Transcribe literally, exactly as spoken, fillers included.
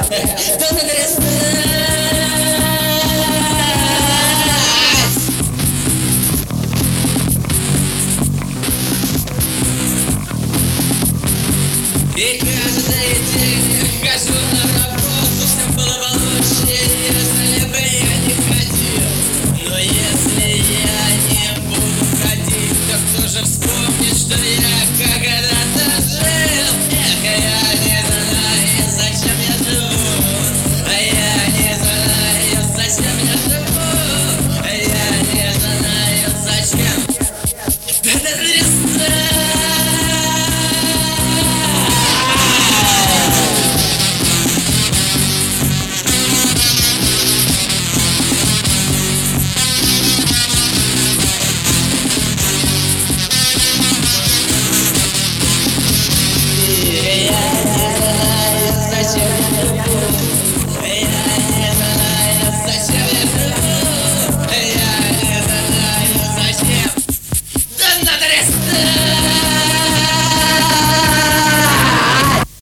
Да надо расстать. И каждый день хожу на работу, всем было бы лучше, если бы я не ходил. Но если я не буду ходить, то кто же вспомнит, что я